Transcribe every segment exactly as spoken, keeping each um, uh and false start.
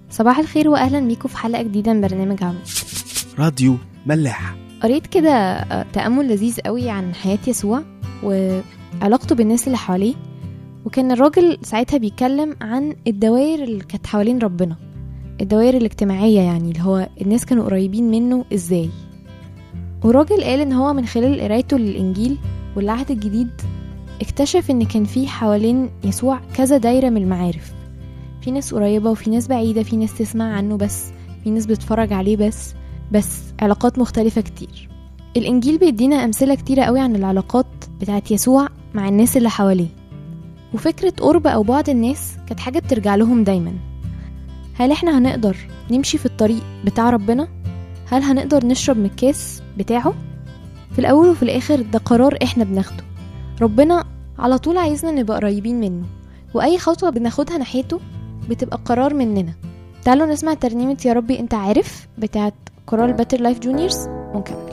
صباح الخير وأهلا بيكم في حلقة جديدة من برنامج عمود راديو ملاح. قريت كده تأمل لذيذ قوي عن حياة يسوع وعلاقته بالناس اللي حواليه، وكان الراجل ساعتها بيتكلم عن الدوائر اللي كانت حوالين ربنا، الدوائر الاجتماعية، يعني اللي هو الناس كانوا قريبين منه ازاي. والراجل قال ان هو من خلال قرايته للإنجيل والعهد الجديد اكتشف ان كان فيه حوالين يسوع كذا دايرة من المعارف، في ناس قريبة وفي ناس بعيدة، في ناس تسمع عنه بس، في ناس بتتفرج عليه بس بس علاقات مختلفة كتير. الإنجيل بيدينا أمثلة كتيرة قوي عن العلاقات بتاعت يسوع مع الناس اللي حواليه، وفكرة قرب أو بعد الناس كانت حاجة بترجع لهم دايما. هل احنا هنقدر نمشي في الطريق بتاع ربنا؟ هل هنقدر نشرب من الكاس بتاعه؟ في الأول وفي الآخر ده قرار احنا بناخده. ربنا على طول عايزنا نبقى قريبين منه، وأي خطوة بناخدها ناحيته بتبقى قرار مننا. تعالوا نسمع ترنيمة يا ربي انت عارف بتاعت كورال باتر لايف جونيورز ونكمل.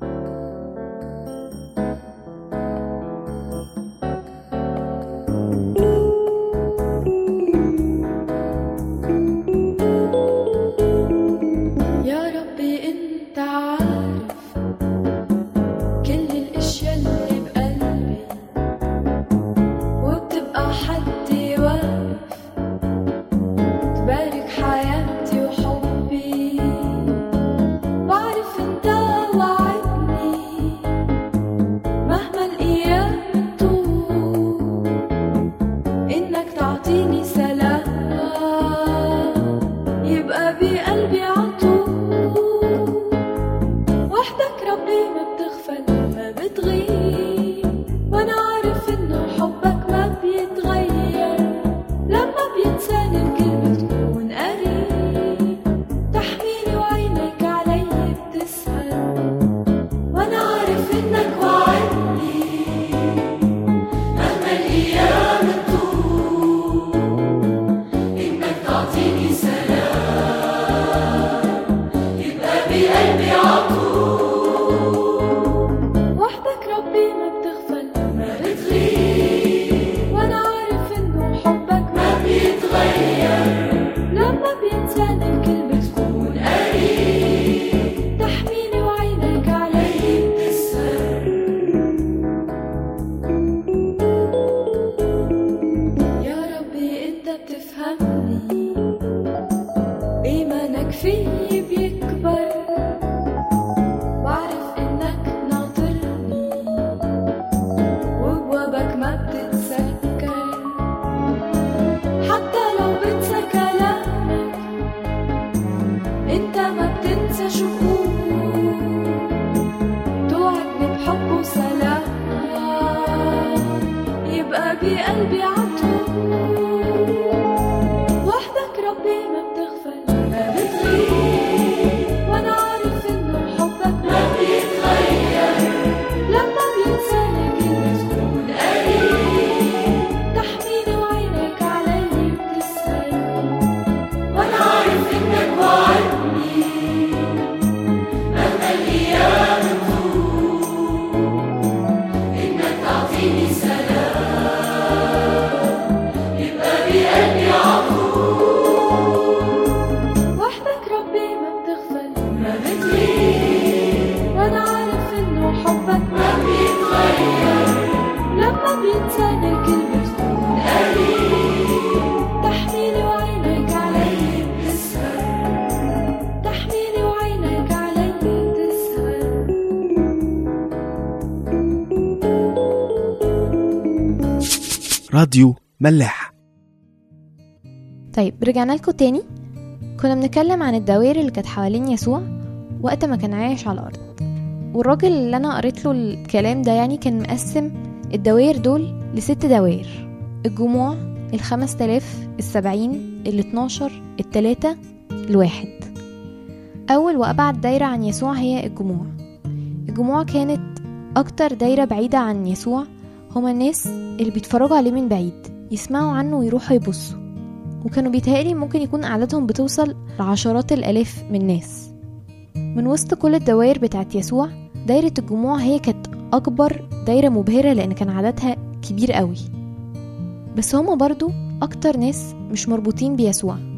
راديو ملاح. طيب رجعنا لكم تاني. كنا بنتكلم عن الدوائر اللي كانت حوالين يسوع وقت ما كان عايش على الأرض، والراجل اللي أنا قريت له الكلام ده يعني كان مقسم الدوائر دول لست دوائر: الجموع، الخمس تلاف، السبعين، الاتناشر، التلاتة، الواحد. أول وأبعد دايرة عن يسوع هي الجموع. الجموع كانت أكتر دايرة بعيدة عن يسوع، هما الناس اللي بيتفرجوا عليه من بعيد، يسمعوا عنه ويروحوا يبصوا، وكانوا بيتهيألي ممكن يكون أعدادهم بتوصل لعشرات الألاف من ناس. من وسط كل الدوائر بتاعت يسوع دايرة الجموع هي كانت أكبر دايرة مبهرة لأن كان عددها كبير قوي، بس هما برضو أكتر ناس مش مربوطين بيسوع.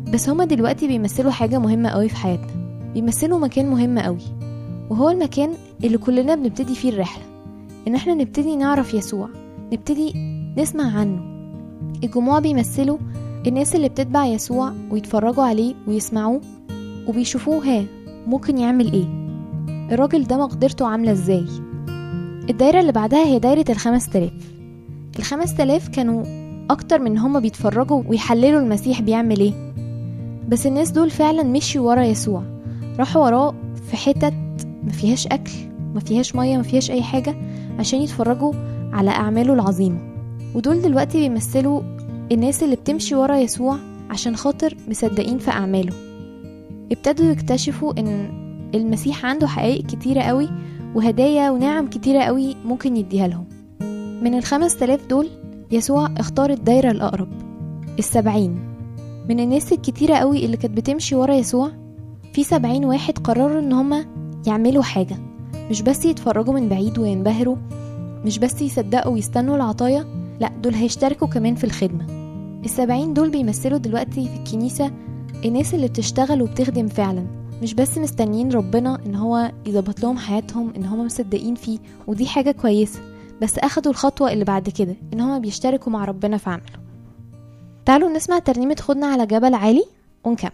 بس هما دلوقتي بيمثلوا حاجة مهمة قوي في حياتنا، بيمثلوا مكان مهم قوي، وهو المكان اللي كلنا بنبتدي فيه الرحلة، ان احنا نبتدي نعرف يسوع، نبتدي نسمع عنه. الجموع بيمثلوا الناس اللي بتتبع يسوع ويتفرجوا عليه ويسمعوه وبيشوفوه ها ممكن يعمل ايه، الراجل ده مقدرته عاملة ازاي. الدايرة اللي بعدها هي دايرة الخمس تلاف. الخمس تلاف كانوا اكتر من هما بيتفرجوا ويحللوا المسيح بيعمل ايه، بس الناس دول فعلا مشيوا ورا يسوع، راحوا وراه في حتت ما فيهاش اكل، ما فيهاش مية، ما فيهاش اي حاجة، عشان يتفرجوا على اعماله العظيمة. ودول دلوقتي بيمثلوا الناس اللي بتمشي ورا يسوع عشان خاطر مصدقين في اعماله. ابتدوا يكتشفوا ان المسيح عنده حقائق كتيرة قوي وهدايا ونعم كتيرة قوي ممكن يديها لهم. من الخمس تلاف دول يسوع اختار الدايرة الأقرب، السبعين. من الناس الكتيرة قوي اللي كانت بتمشي ورا يسوع، في سبعين واحد قرروا ان هما يعملوا حاجة، مش بس يتفرجوا من بعيد وينبهروا، مش بس يصدقوا ويستنوا العطايا، لا دول هيشتركوا كمان في الخدمة. السبعين دول بيمثلوا دلوقتي في الكنيسة الناس اللي بتشتغل وبتخدم فعلا، مش بس مستنيين ربنا ان هو يضبط لهم حياتهم، ان هما مصدقين فيه، ودي حاجة كويسة، بس اخدوا الخطوة اللي بعد كده ان هما بيشتركوا مع ربنا في عمله. تعالوا نسمع ترنيمة خدنا على جبل عالي ونكمل.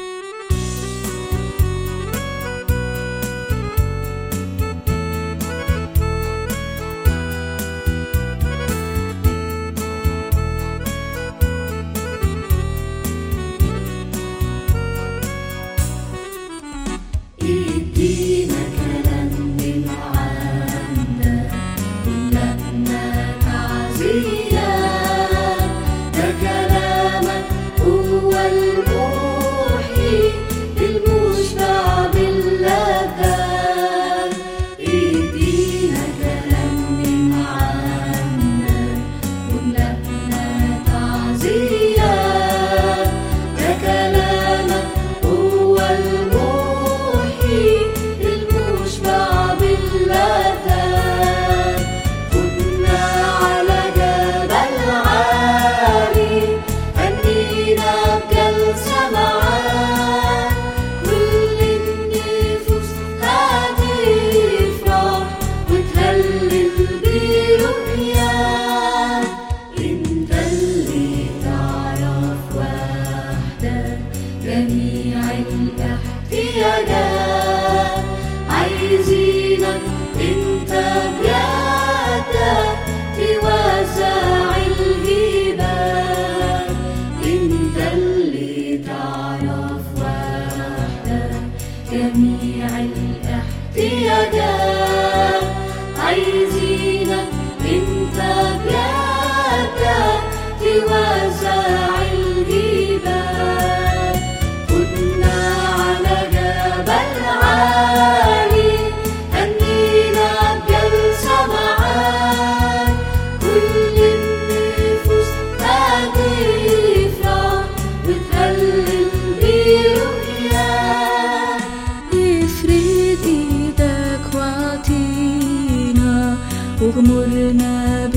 وغمرنا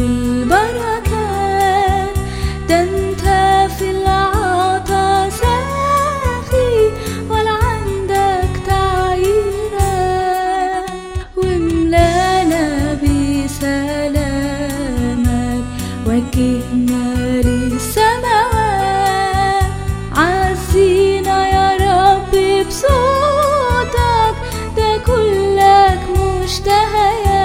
بالبركات، ده انت في العطا ساخي ولا عندك تعييرات، وملانا بسلامك وجهنا للسماوات، عزينا يا رب بصوتك ده كلك مشتهيات.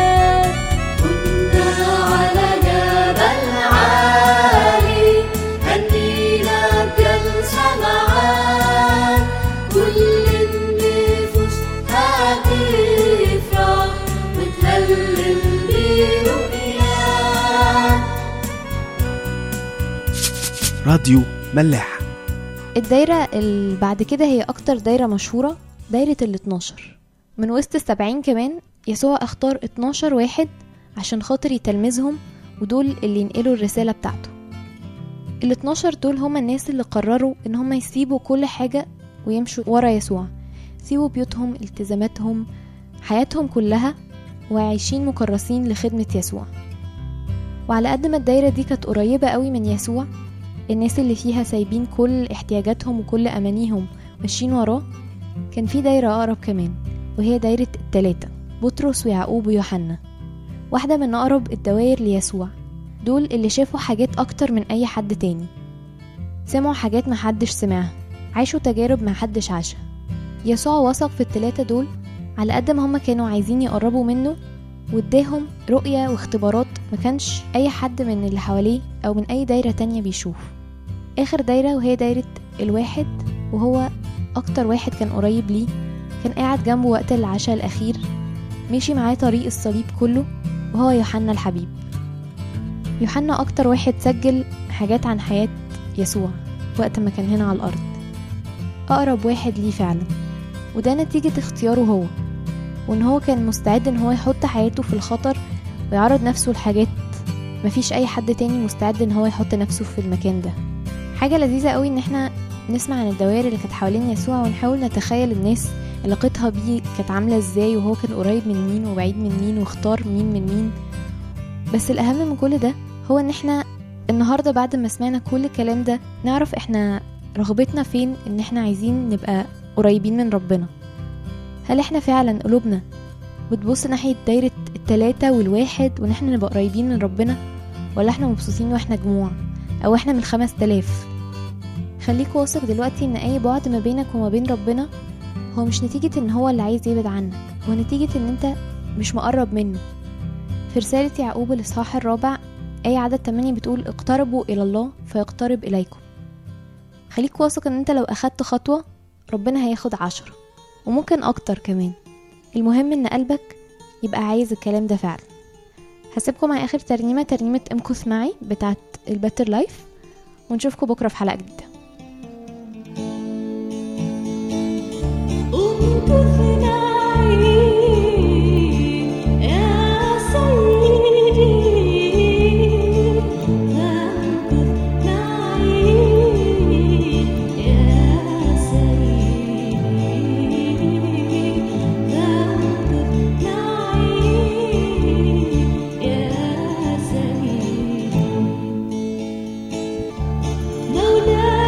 راديو ملاح. الدايرة اللي بعد كده هي أكتر دايرة مشهورة، دايرة الاتناشر. من وسط السبعين كمان يسوع اختار اتناشر واحد عشان خاطر يتلمذهم، ودول اللي ينقلوا الرسالة بتاعته. الاتناشر دول هما الناس اللي قرروا ان هما يسيبوا كل حاجة ويمشوا ورا يسوع، سيبوا بيوتهم، التزاماتهم، حياتهم كلها، وعايشين مكرسين لخدمة يسوع. وعلى قد ما الدايرة دي كانت قريبة قوي من يسوع، الناس اللي فيها سايبين كل احتياجاتهم وكل أمانيهم ماشيين وراه، كان في دايرة أقرب كمان، وهي دايرة التلاتة، بطرس ويعقوب ويوحنا، واحدة من أقرب الدوائر ليسوع. دول اللي شافوا حاجات أكتر من أي حد تاني، سمعوا حاجات محدش سمعها، عاشوا تجارب محدش عاشها. يسوع وثق في التلاتة دول على قد ما هما كانوا عايزين يقربوا منه، واداهم رؤية واختبارات ما كانش أي حد من اللي حواليه أو من أي دايرة تانية بيشوف. آخر دايرة وهي دايرة الواحد، وهو أكتر واحد كان قريب ليه، كان قاعد جنبه وقت العشاء الأخير، مشي معاه طريق الصليب كله، وهو يوحنا الحبيب. يوحنا أكتر واحد سجل حاجات عن حياة يسوع وقت ما كان هنا على الأرض، أقرب واحد ليه فعلا، وده نتيجة اختياره هو، وإن هو كان مستعد إن هو يحط حياته في الخطر ويعرض نفسه لحاجات مفيش أي حد تاني مستعد إن هو يحط نفسه في المكان ده. حاجة لذيذة قوي إن احنا نسمع عن الدوائر اللي كانت حوالين يسوع، ونحاول نتخيل الناس علاقتها بيه كانت عاملة ازاي، وهو كان قريب من مين وبعيد من مين واختار مين من مين. بس الأهم من كل ده هو إن احنا النهاردة بعد ما سمعنا كل الكلام ده نعرف احنا رغبتنا فين، إن احنا عايزين نبقى قريبين من ربنا. هل احنا فعلا قلوبنا بتبص ناحية دايرة التلاتة والواحد وان احنا نبقى قريبين من ربنا، ولا احنا مبسوطين واحنا جموع، او احنا من خمس تلاف؟ خليك واثق دلوقتي ان اي بعد ما بينك وما بين ربنا هو مش نتيجة ان هو اللي عايز يبعد عنك، هو نتيجة ان انت مش مقرب منه. في رسالة يعقوب الإصحاح الرابع آية عدد تمانية بتقول: اقتربوا إلى الله فيقترب إليكم. خليك واثق ان انت لو أخدت خطوة ربنا هياخد عشرة وممكن أكتر كمان. المهم ان قلبك يبقى عايز الكلام ده فعلا. هسيبكم مع آخر ترنيمة، ترنيمة امكث معي بتاعت الباتر لايف، ونشوفكم بكرة في حلقة جديدة. مولاي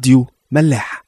راديو ملاح.